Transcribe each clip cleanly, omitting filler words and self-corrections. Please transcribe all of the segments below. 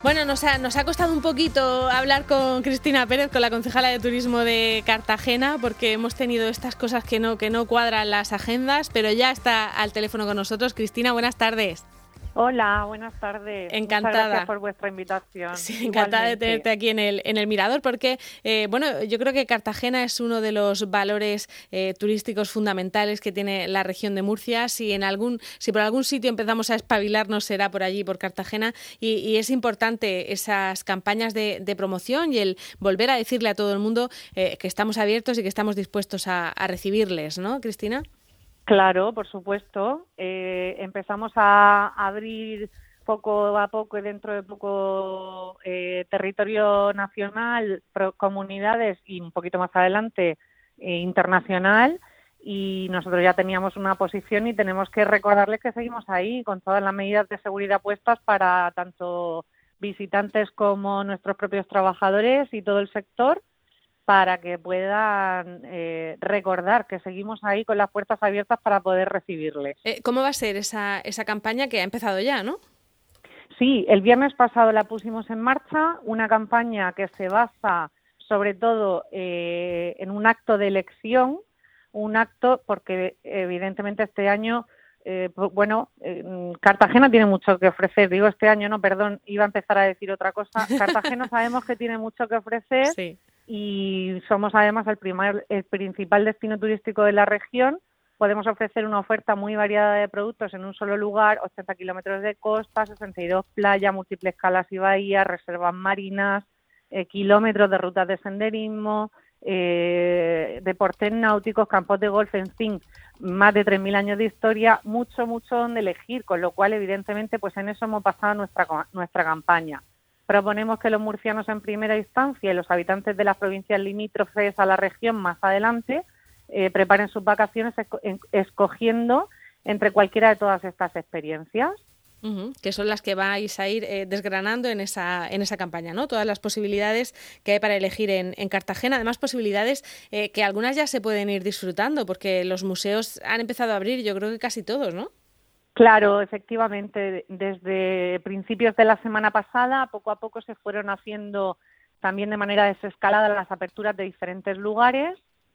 Bueno, nos ha costado un poquito hablar con Cristina Pérez, con la concejala de turismo de Cartagena, porque hemos tenido estas cosas que no cuadran las agendas, pero ya está al teléfono con nosotros. Cristina, buenas tardes. Hola, buenas tardes. Encantada. Muchas gracias por vuestra invitación. Sí, encantada de tenerte aquí en el Mirador, porque yo creo que Cartagena es uno de los valores turísticos fundamentales que tiene la región de Murcia. Si por algún sitio empezamos a espabilarnos, será por allí, por Cartagena, y es importante esas campañas de promoción y el volver a decirle a todo el mundo que estamos abiertos y que estamos dispuestos a recibirles, ¿no, Cristina? Claro, por supuesto. Empezamos a abrir poco a poco y dentro de poco territorio nacional, comunidades y un poquito más adelante internacional, y nosotros ya teníamos una posición y tenemos que recordarles que seguimos ahí con todas las medidas de seguridad puestas para tanto visitantes como nuestros propios trabajadores y todo el sector, para que puedan recordar que seguimos ahí con las puertas abiertas para poder recibirles. ¿Cómo va a ser esa campaña que ha empezado ya, no? Sí, el viernes pasado la pusimos en marcha, una campaña que se basa sobre todo en un acto de elección, porque evidentemente este año, Cartagena tiene mucho que ofrecer, digo este año, no, perdón, iba a empezar a decir otra cosa. Cartagena sabemos que tiene mucho que ofrecer. Sí. Y somos además el principal destino turístico de la región. Podemos ofrecer una oferta muy variada de productos en un solo lugar: 80 kilómetros de costa, 62 playas, múltiples calas y bahías, reservas marinas, kilómetros de rutas de senderismo, deportes náuticos, campos de golf, en fin, más de 3.000 años de historia, mucho donde elegir, con lo cual evidentemente pues en eso hemos basado nuestra campaña. Proponemos que los murcianos en primera instancia y los habitantes de las provincias limítrofes a la región más adelante preparen sus vacaciones escogiendo entre cualquiera de todas estas experiencias. Que son las que vais a ir desgranando en esa campaña, ¿no? Todas las posibilidades que hay para elegir en Cartagena. Además, posibilidades que algunas ya se pueden ir disfrutando, porque los museos han empezado a abrir, yo creo que casi todos, ¿no? Claro, efectivamente, desde principios de la semana pasada, poco a poco se fueron haciendo también de manera desescalada las aperturas de diferentes lugares,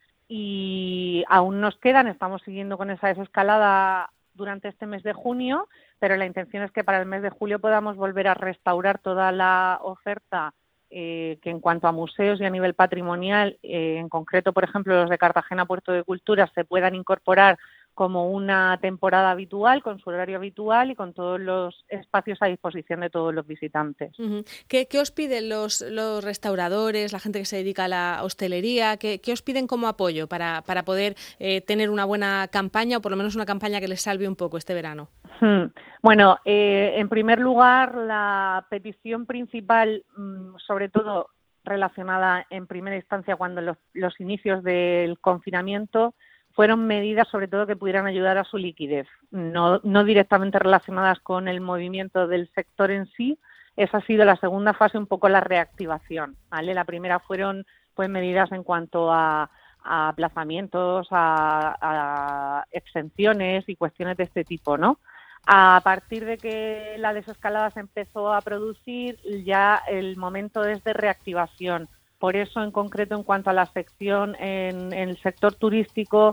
y aún nos quedan, estamos siguiendo con esa desescalada durante este mes de junio, pero la intención es que para el mes de julio podamos volver a restaurar toda la oferta que en cuanto a museos y a nivel patrimonial, en concreto, por ejemplo, los de Cartagena Puerto de Cultura, se puedan incorporar como una temporada habitual, con su horario habitual y con todos los espacios a disposición de todos los visitantes. ¿Qué os piden los restauradores, la gente que se dedica a la hostelería? ¿Qué os piden como apoyo para poder tener una buena campaña, o por lo menos una campaña que les salve un poco este verano? Bueno, en primer lugar, la petición principal, sobre todo relacionada en primera instancia cuando los inicios del confinamiento, fueron medidas sobre todo que pudieran ayudar a su liquidez, no directamente relacionadas con el movimiento del sector en sí. Esa ha sido la segunda fase, un poco la reactivación, ¿vale? La primera fueron pues medidas en cuanto a aplazamientos, a exenciones y cuestiones de este tipo, ¿no? A partir de que la desescalada se empezó a producir, ya el momento es de reactivación. Por eso, en concreto, en cuanto a la sección en el sector turístico,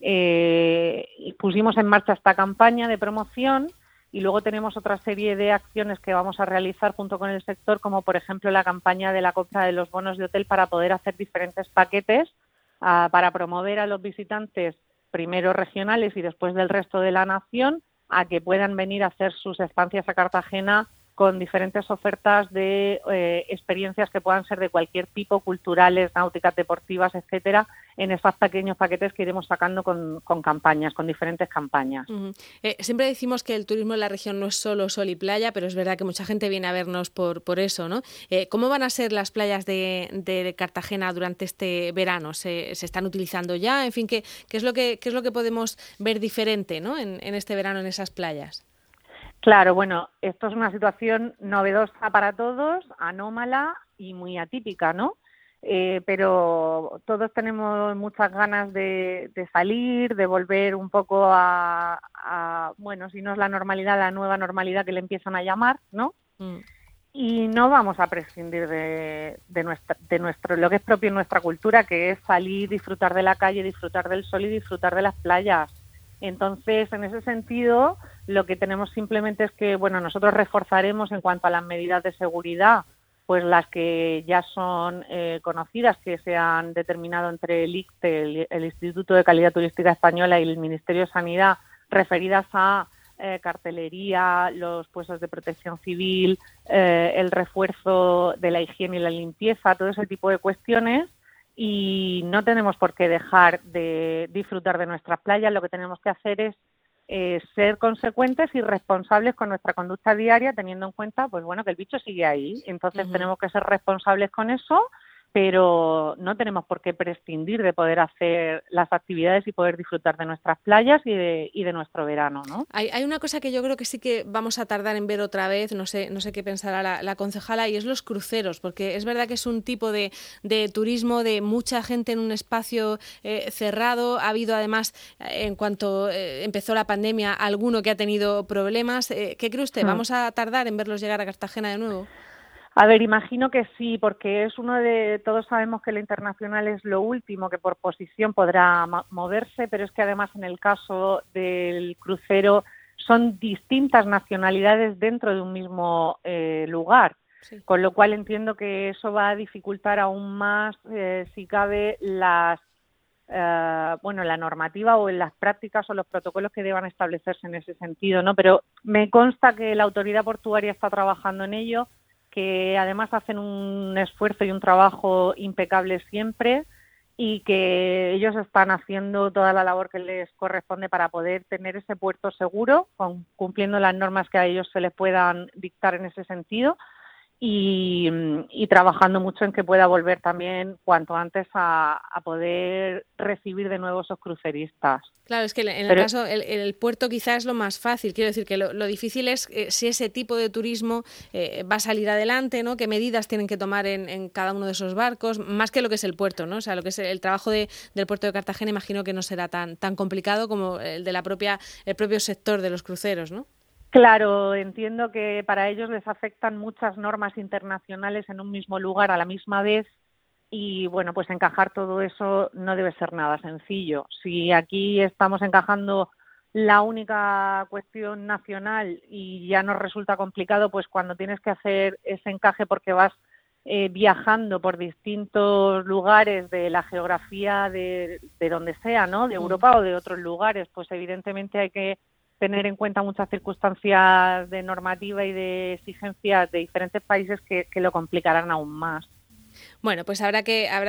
pusimos en marcha esta campaña de promoción, y luego tenemos otra serie de acciones que vamos a realizar junto con el sector, como por ejemplo la campaña de la compra de los bonos de hotel para poder hacer diferentes paquetes para promover a los visitantes, primero regionales y después del resto de la nación, a que puedan venir a hacer sus estancias a Cartagena con diferentes ofertas de experiencias que puedan ser de cualquier tipo, culturales, náuticas, deportivas, etcétera, en esos pequeños paquetes que iremos sacando con campañas, con diferentes campañas. Siempre decimos que el turismo en la región no es solo sol y playa, pero es verdad que mucha gente viene a vernos por eso, ¿no? ¿Cómo van a ser las playas de Cartagena durante este verano? ¿Se están utilizando ya? En fin, ¿qué es lo que podemos ver diferente, ¿no? en este verano en esas playas? Claro, bueno, esto es una situación novedosa para todos, anómala y muy atípica, ¿no? Pero todos tenemos muchas ganas de salir, de volver un poco bueno, si no es la normalidad, la nueva normalidad que le empiezan a llamar, ¿no? Y no vamos a prescindir de nuestro, lo que es propio en nuestra cultura, que es salir, disfrutar de la calle, disfrutar del sol y disfrutar de las playas. Entonces, en ese sentido, lo que tenemos simplemente es que, bueno, nosotros reforzaremos en cuanto a las medidas de seguridad, pues las que ya son conocidas, que se han determinado entre el ICTE, el Instituto de Calidad Turística Española, y el Ministerio de Sanidad, referidas a cartelería, los puestos de protección civil, el refuerzo de la higiene y la limpieza, todo ese tipo de cuestiones, y no tenemos por qué dejar de disfrutar de nuestras playas. Lo que tenemos que hacer es ser consecuentes y responsables con nuestra conducta diaria, teniendo en cuenta, pues bueno, que el bicho sigue ahí. Entonces tenemos que ser responsables con eso, pero no tenemos por qué prescindir de poder hacer las actividades y poder disfrutar de nuestras playas y de nuestro verano, ¿no? Hay una cosa que yo creo que sí que vamos a tardar en ver otra vez, no sé qué pensará la concejala, y es los cruceros, porque es verdad que es un tipo de turismo de mucha gente en un espacio cerrado. Ha habido además, en cuanto empezó la pandemia, alguno que ha tenido problemas. ¿Qué cree usted? ¿Vamos a tardar en verlos llegar a Cartagena de nuevo? A ver, imagino que sí, porque es todos sabemos que lo internacional es lo último que por posición podrá moverse, pero es que además en el caso del crucero son distintas nacionalidades dentro de un mismo lugar, sí. Con lo cual entiendo que eso va a dificultar aún más, si cabe, la normativa o las prácticas o los protocolos que deban establecerse en ese sentido, ¿no? Pero me consta que la autoridad portuaria está trabajando en ello, que además hacen un esfuerzo y un trabajo impecable siempre, y que ellos están haciendo toda la labor que les corresponde para poder tener ese puerto seguro, cumpliendo las normas que a ellos se les puedan dictar en ese sentido, y trabajando mucho en que pueda volver también cuanto antes a poder recibir de nuevo esos cruceristas. Claro, es que en el caso, el puerto quizás es lo más fácil. Quiero decir que lo difícil es si ese tipo de turismo va a salir adelante, ¿no? Qué medidas tienen que tomar en cada uno de esos barcos, más que lo que es el puerto, ¿no? O sea, lo que es el trabajo del puerto de Cartagena, imagino que no será tan complicado como el de el propio sector de los cruceros, ¿no? Claro, entiendo que para ellos les afectan muchas normas internacionales en un mismo lugar a la misma vez, y bueno, pues encajar todo eso no debe ser nada sencillo. Si aquí estamos encajando la única cuestión nacional y ya nos resulta complicado, pues cuando tienes que hacer ese encaje porque vas viajando por distintos lugares de la geografía de donde sea, ¿no? De Europa o de otros lugares, pues evidentemente hay que tener en cuenta muchas circunstancias de normativa y de exigencias de diferentes países que lo complicarán aún más. Bueno, pues habrá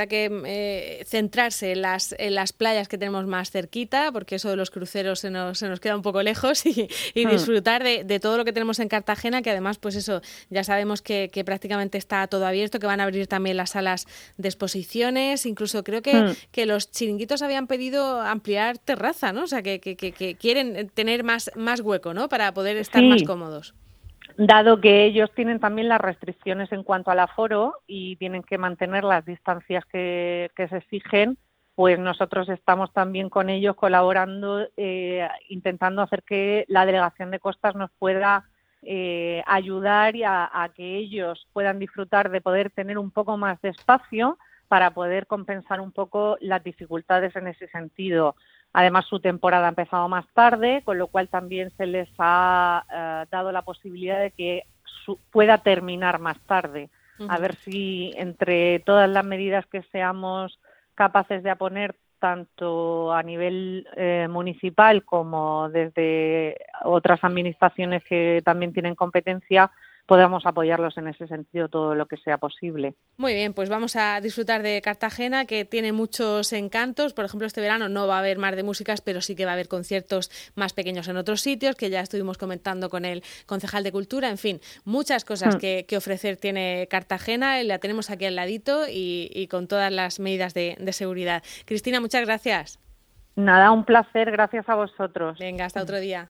que centrarse en las playas que tenemos más cerquita, porque eso de los cruceros se nos queda un poco lejos, y disfrutar de todo lo que tenemos en Cartagena, que además, pues eso, ya sabemos que prácticamente está todo abierto, que van a abrir también las salas de exposiciones, incluso creo que los chiringuitos habían pedido ampliar terraza, ¿no? O sea, que quieren tener más hueco, ¿no? Para poder estar más cómodos. Dado que ellos tienen también las restricciones en cuanto al aforo y tienen que mantener las distancias que se exigen, pues nosotros estamos también con ellos colaborando, intentando hacer que la Delegación de Costas nos pueda ayudar a que ellos puedan disfrutar de poder tener un poco más de espacio para poder compensar un poco las dificultades en ese sentido. Además, su temporada ha empezado más tarde, con lo cual también se les ha dado la posibilidad de que pueda terminar más tarde. Uh-huh. A ver si entre todas las medidas que seamos capaces de poner, tanto a nivel municipal como desde otras administraciones que también tienen competencia, podamos apoyarlos en ese sentido todo lo que sea posible. Muy bien, pues vamos a disfrutar de Cartagena, que tiene muchos encantos. Por ejemplo, este verano no va a haber Mar de Músicas, pero sí que va a haber conciertos más pequeños en otros sitios, que ya estuvimos comentando con el concejal de Cultura. En fin, muchas cosas que ofrecer tiene Cartagena, la tenemos aquí al ladito y con todas las medidas de seguridad. Cristina, muchas gracias. Nada, un placer, gracias a vosotros. Venga, hasta otro día.